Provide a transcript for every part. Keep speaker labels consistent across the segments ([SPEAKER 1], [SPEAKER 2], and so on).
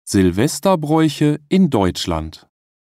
[SPEAKER 1] Silvesterbräuche in Deutschland.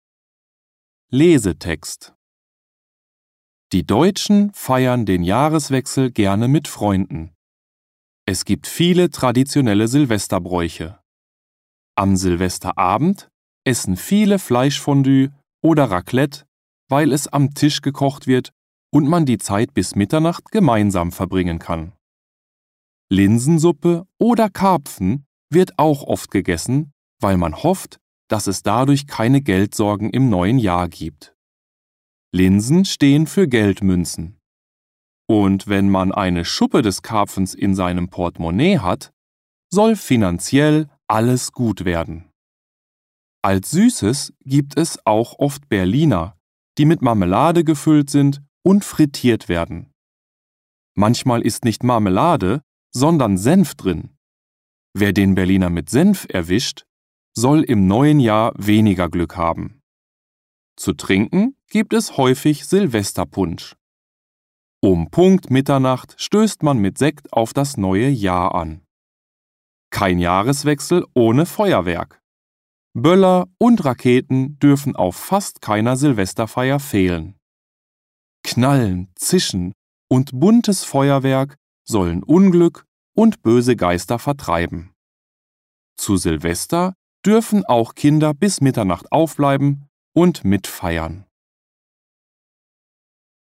[SPEAKER 1] Lesetext. Die Deutschen feiern den Jahreswechsel gerne mit Freunden. Es gibt viele traditionelle Silvesterbräuche. Am Silvesterabend essen viele Fleischfondue oder Raclette, weil es am Tisch gekocht wird und man die Zeit bis Mitternacht gemeinsam verbringen kann. Linsensuppe oder Karpfen wird auch oft gegessen, weil man hofft, dass es dadurch keine Geldsorgen im neuen Jahr gibt. Linsen stehen für Geldmünzen. Und wenn man eine Schuppe des Karpfens in seinem Portemonnaie hat, soll finanziell alles gut werden. Als Süßes gibt es auch oft Berliner, die mit Marmelade gefüllt sind und frittiert werden. Manchmal ist nicht Marmelade, sondern Senf drin. Wer den Berliner mit Senf erwischt, soll im neuen Jahr weniger Glück haben. Zu trinken gibt es häufig Silvesterpunsch. Um Punkt Mitternacht stößt man mit Sekt auf das neue Jahr an. Kein Jahreswechsel ohne Feuerwerk. Böller und Raketen dürfen auf fast keiner Silvesterfeier fehlen. Knallen, Zischen und buntes Feuerwerk sollen Unglück und böse Geister vertreiben. Zu Silvester dürfen auch Kinder bis Mitternacht aufbleiben und mitfeiern.